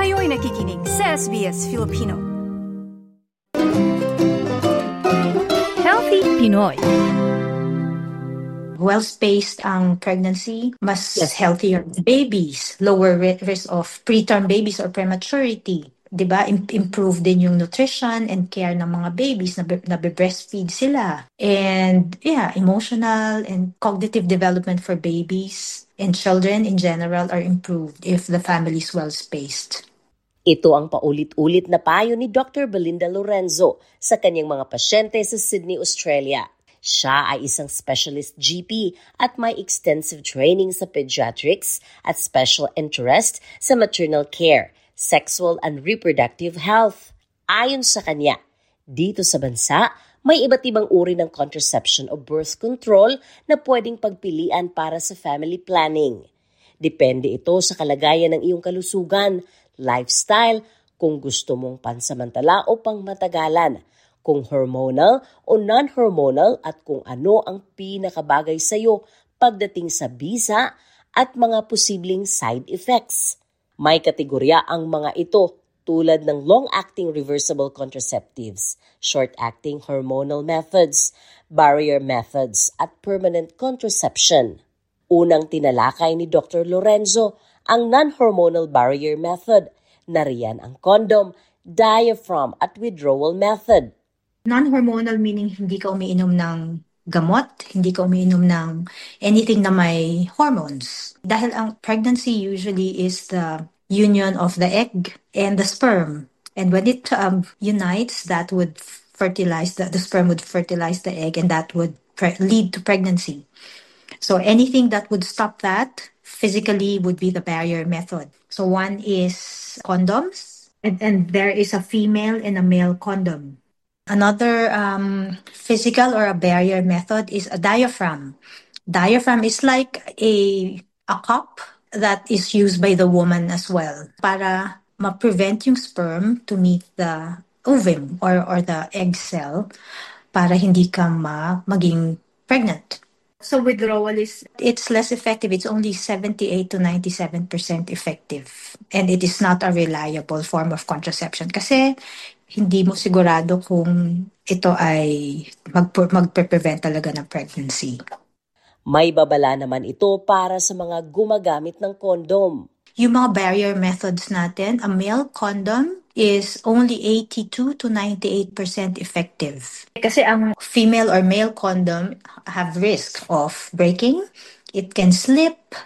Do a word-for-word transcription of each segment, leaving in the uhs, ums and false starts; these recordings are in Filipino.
Kayo'y nakikinig sa S B S Filipino. Healthy Pinoy. Well-spaced ang pregnancy, mas yes. healthier babies, lower risk of preterm babies or prematurity. Diba? Improve din yung nutrition and care ng mga babies na, na breastfeed sila. And yeah, emotional and cognitive development for babies and children in general are improved if the family is well-spaced. Ito ang paulit-ulit na payo ni Doctor Belinda Lorenzo sa kanyang mga pasyente sa Sydney, Australia. Siya ay isang specialist G P at may extensive training sa pediatrics at special interest sa maternal care, sexual and reproductive health. Ayon sa kanya, dito sa bansa, may iba't ibang uri ng contraception o birth control na pwedeng pagpilian para sa family planning. Depende ito sa kalagayan ng iyong kalusugan, lifestyle, kung gusto mong pansamantala o pangmatagalan, kung hormonal o non-hormonal at kung ano ang pinakabagay sa iyo pagdating sa bisa at mga posibleng side effects. May kategorya ang mga ito tulad ng long-acting reversible contraceptives, short-acting hormonal methods, barrier methods at permanent contraception. Unang tinalakay ni Doctor Lorenzo ang non-hormonal barrier method, nariyan ang condom, diaphragm at withdrawal method. Non-hormonal meaning hindi ka umiinom ng gamot, hindi ka umiinom ng anything na may hormones. Dahil ang pregnancy usually is the union of the egg and the sperm. And when it um, unites, that would fertilize, the, the sperm would fertilize the egg and that would pre- lead to pregnancy. So anything that would stop that physically would be the barrier method. So one is condoms, and, and there is a female and a male condom. Another um, physical or a barrier method is a diaphragm. Diaphragm is like a, a cup that is used by the woman as well para ma-prevent yung sperm to meet the ovum or, or the egg cell para hindi ka ma, maging pregnant. So withdrawal is, it's less effective. It's only seventy-eight to ninety-seven percent effective. And it is not a reliable form of contraception. Kasi hindi mo sigurado kung ito ay mag- magpe-prevent talaga ng pregnancy. May babala naman ito para sa mga gumagamit ng condom. Yung mga barrier methods natin, a male condom is only eighty-two to ninety-eight percent effective. Kasi ang female or male condom have risk of breaking. It can slip.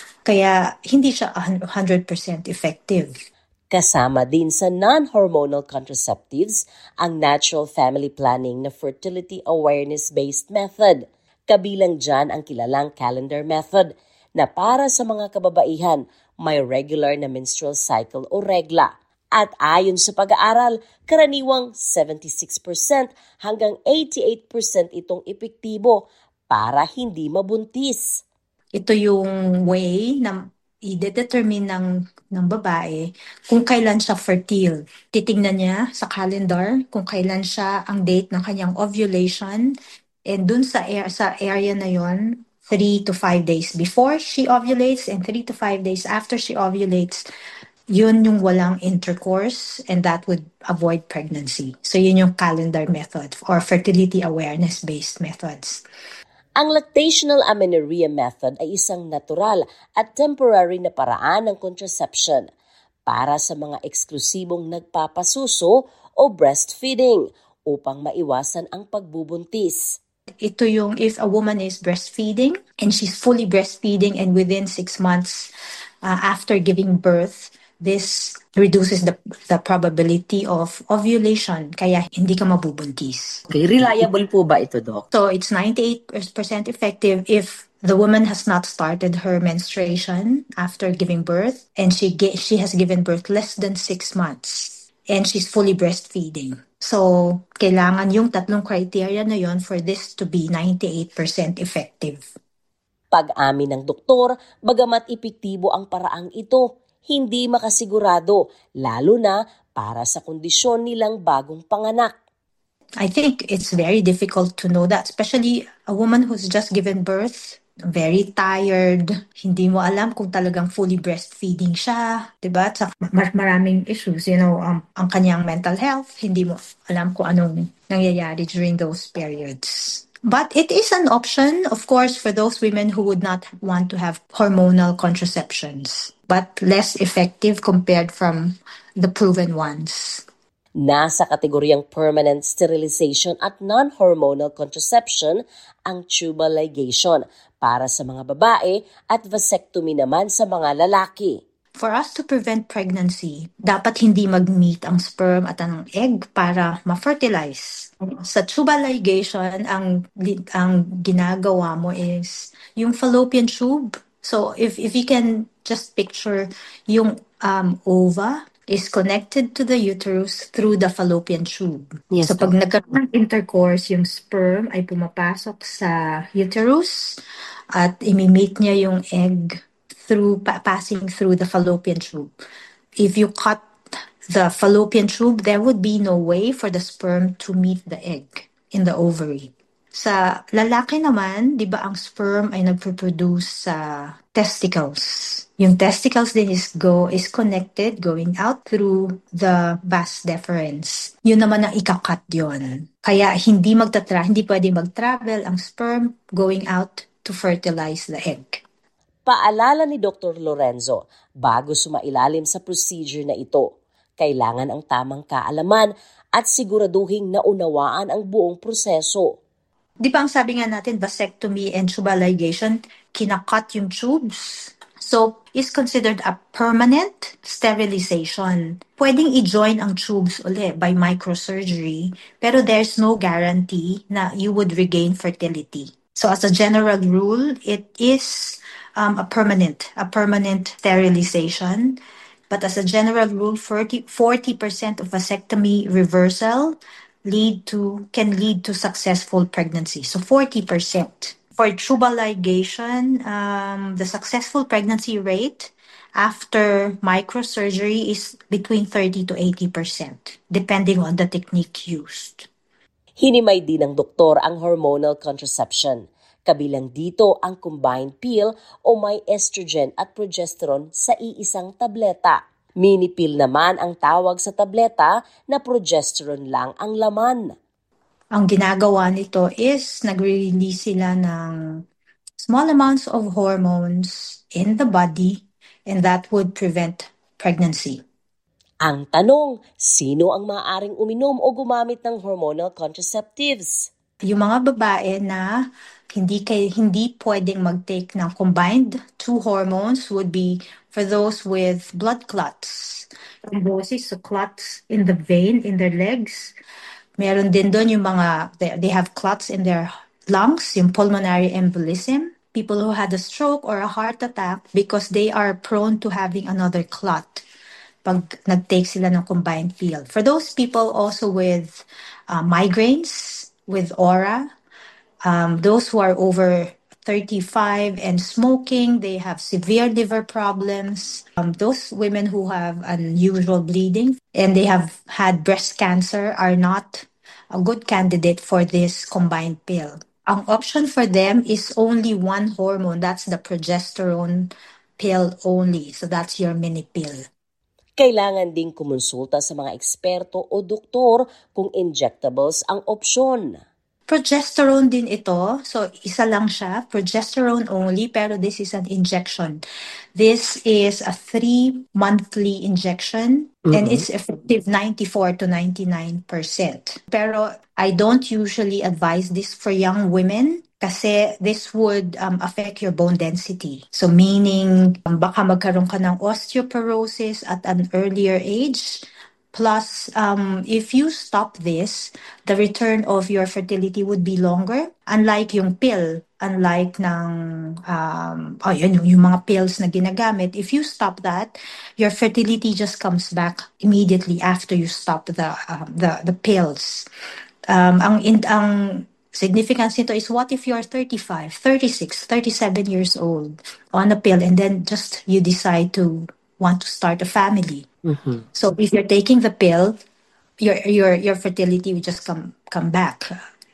Kaya hindi siya one hundred percent effective. Kasama din sa non-hormonal contraceptives ang natural family planning na fertility awareness-based method. Kabilang dyan ang kilalang calendar method na para sa mga kababaihan may regular na menstrual cycle o regla. At ayon sa pag-aaral, karaniwang seventy-six percent hanggang eighty-eight percent itong epektibo para hindi mabuntis. Ito yung way na i-determine ng, ng babae kung kailan siya fertile. Titingnan niya sa calendar kung kailan siya ang date ng kanyang ovulation. And dun sa, sa area na yon, three to five days before she ovulates and three to five days after she ovulates, yun yung walang intercourse and that would avoid pregnancy. So yun yung calendar method or fertility awareness-based methods. Ang lactational amenorrhea method ay isang natural at temporary na paraan ng contraception para sa mga eksklusibong nagpapasuso o breastfeeding upang maiwasan ang pagbubuntis. Ito yung if a woman is breastfeeding and she's fully breastfeeding and within six months uh, after giving birth, this reduces the the probability of ovulation, kaya hindi ka mabubuntis. Okay, reliable po ba ito, Doc? So it's ninety-eight percent effective if the woman has not started her menstruation after giving birth and she ge- she has given birth less than six months and she's fully breastfeeding. So kailangan yung tatlong criteria na yon for this to be ninety-eight percent effective. Pag-amin ng doktor, bagamat epektibo ang paraang ito, hindi makasigurado, lalo na para sa kondisyon nilang bagong panganak. I think it's very difficult to know that, especially a woman who's just given birth very tired, hindi mo alam kung talagang fully breastfeeding siya, 'di ba? At mar- maraming issues, you know, um, ang kanyang mental health, hindi mo alam kung anong nangyayari during those periods. But it is an option, of course, for those women who would not want to have hormonal contraceptions, but less effective compared from the proven ones. Nasa kategoryang permanent sterilization at non-hormonal contraception ang tubal ligation para sa mga babae at vasectomy naman sa mga lalaki. For us to prevent pregnancy, dapat hindi mag-meet ang sperm at ang egg para ma-fertilize. Sa tubal ligation, ang, ang ginagawa mo is yung fallopian tube. So if, if you can just picture yung um, ova is connected to the uterus through the fallopian tube. Yes, so pag nagkaroon ng intercourse, yung sperm ay pumapasok sa uterus at imi-meet niya yung egg through pa- passing through the fallopian tube. If you cut the fallopian tube, there would be no way for the sperm to meet the egg in the ovary. Sa lalaki naman, di ba ang sperm ay nagpo-produce sa testicles. Yung testicles din is go is connected going out through the vas deferens. Yun naman ang ikakat yun. Kaya hindi magtatra, hindi pwede mag-travel ang sperm going out to fertilize the egg. Paalala ni Doctor Lorenzo, bago sumailalim sa procedure na ito, kailangan ang tamang kaalaman at siguraduhing naunawaan ang buong proseso. Di ba ang sabi nga natin, vasectomy and tubal ligation, kinakat yung tubes. So, is considered a permanent sterilization. Pwedeng i-join ang tubes uli by microsurgery, pero there's no guarantee na you would regain fertility. So, as a general rule, it is um, a permanent, a permanent sterilization. But as a general rule, forty percent of vasectomy reversal lead to can lead to successful pregnancy. So forty percent. For tubal ligation, um, the successful pregnancy rate after microsurgery is between thirty to eighty percent, depending on the technique used. Hinimay din ng doktor ang hormonal contraception. Kabilang dito ang combined pill o may estrogen at progesterone sa iisang tableta. Mini pill naman ang tawag sa tableta na progesterone lang ang laman. Ang ginagawa nito is nagre-release sila ng small amounts of hormones in the body and that would prevent pregnancy. Ang tanong, sino ang maaaring uminom o gumamit ng hormonal contraceptives? Yung mga babae na hindi kay hindi pwedeng mag-take ng combined two hormones would be for those with blood clots. Thrombosis, so clots in the vein in their legs. Meron din doon yung mga, they, they have clots in their lungs, yung pulmonary embolism. People who had a stroke or a heart attack because they are prone to having another clot pag nag-take sila ng combined pill. For those people also with uh, migraines, with aura, um, those who are over thirty-five and smoking, they have severe liver problems. Um, those women who have unusual bleeding and they have had breast cancer are not a good candidate for this combined pill. Ang option for them is only one hormone. That's the progesterone pill only. So that's your mini pill. Kailangan ding kumonsulta sa mga eksperto o doktor kung injectables ang opsyon. Progesterone din ito. So, isa lang siya. Progesterone only, pero this is an injection. This is a three-monthly injection, mm-hmm. and it's effective ninety-four to ninety-nine percent. Pero I don't usually advise this for young women kasi this would um, affect your bone density. So, meaning, um, baka magkaroon ka ng osteoporosis at an earlier age. Plus, um, if you stop this, the return of your fertility would be longer. Unlike yung pill, unlike ng, um, oh, yun, yung mga pills na ginagamit, if you stop that, your fertility just comes back immediately after you stop the um, the the pills. Um, ang in, ang significance nito is what if you're thirty-five, thirty-six, thirty-seven years old on a pill and then just you decide to want to start a family. Mm-hmm. So if you're taking the pill, your your your fertility will just come come back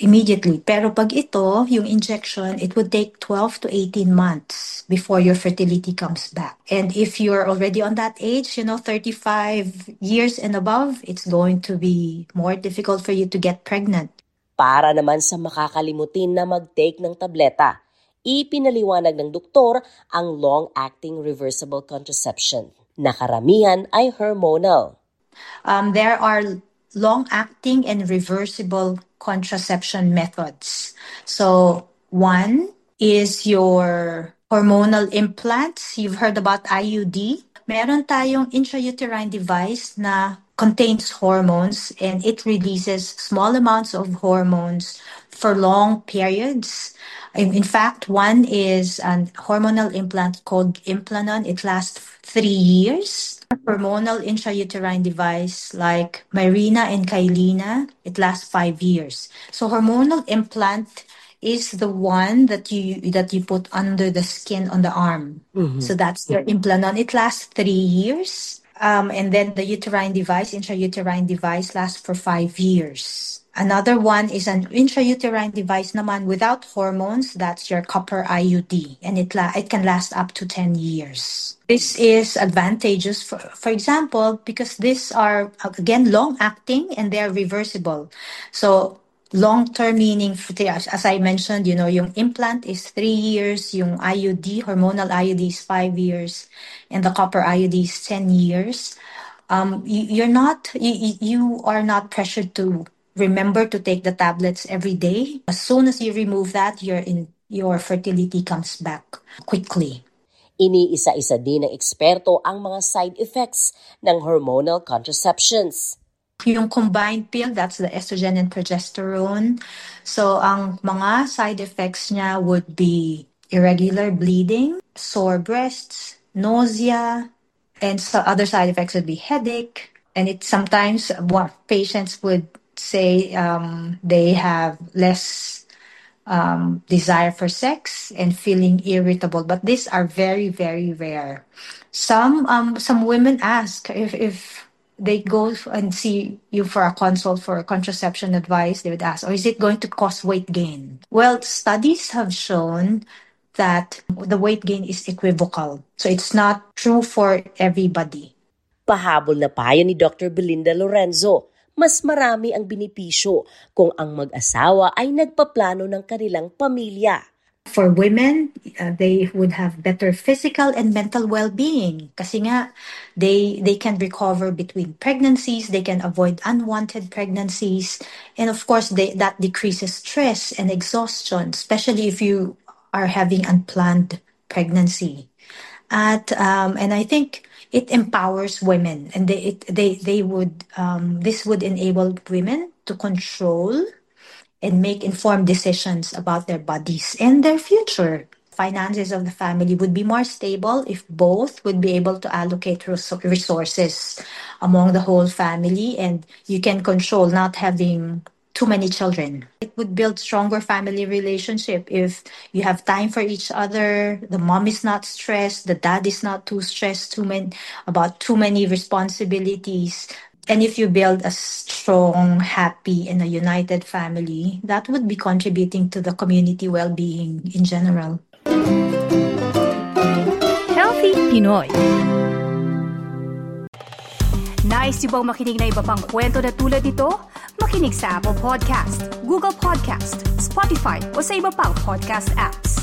immediately. Pero pag ito, yung injection, it would take twelve to eighteen months before your fertility comes back. And if you're already on that age, you know, thirty-five years and above, it's going to be more difficult for you to get pregnant. Para naman sa makakalimutin na mag-take ng tableta, ipinaliwanag ng doktor ang long-acting reversible contraception. Nakaramihan ay hormonal. Um, there are long-acting and reversible contraception methods. So one is your hormonal implants. You've heard about I U D. Meron tayong intrauterine device na contains hormones and it releases small amounts of hormones for long periods. In, in fact, one is a hormonal implant called Implanon. It lasts three years. Hormonal intrauterine device like Mirena and Kailina, it lasts five years. So hormonal implant is the one that you that you put under the skin on the arm. Mm-hmm. So that's your Implanon. It lasts three years. Um, and then the uterine device, intrauterine device, lasts for five years. Another one is an intrauterine device naman without hormones. That's your copper I U D, and it la- it can last up to ten years. This is advantageous, for, for example, because these are, again, long-acting and they're reversible. So long-term meaning, as I mentioned, you know, yung implant is three years, yung I U D, hormonal I U D is five years, and the copper I U D is ten years. Um, you, you're not, you, you are not pressured to remember to take the tablets every day. As soon as you remove that, your in your fertility comes back quickly. Iniisa-isa din ng eksperto ang mga side effects ng hormonal contraceptions. Yung combined pill, that's the estrogen and progesterone. So ang mga side effects niya would be irregular bleeding, sore breasts, nausea, and so other side effects would be headache. And it sometimes what patients would say um, they have less um, desire for sex and feeling irritable, but these are very, very rare. Some um, some women ask if if they go and see you for a consult for contraception advice, they would ask, or is it going to cause weight gain? Well, studies have shown that the weight gain is equivocal, so it's not true for everybody. Pahabol na payo ni Doctor Belinda Lorenzo, mas marami ang benepisyo kung ang mag-asawa ay nagpaplano ng kanilang pamilya. For women, uh, they would have better physical and mental well-being kasi nga they they can recover between pregnancies, they can avoid unwanted pregnancies, and of course they, that decreases stress and exhaustion, especially if you are having unplanned pregnancy. At um, and I think it empowers women, and they it, they they would um, this would enable women to control and make informed decisions about their bodies and their future. Finances of the family would be more stable if both would be able to allocate res- resources among the whole family, and you can control not having too many children. It would build stronger family relationship if you have time for each other, the mom is not stressed, the dad is not too stressed too many, about too many responsibilities. And if you build a strong, happy, and a united family, that would be contributing to the community well-being in general. Healthy Pinoy. Nice yung bang makinig na iba pang kwento na tulad ito? Makinig sa Apple Podcast, Google Podcast, Spotify o sa iba pang podcast apps.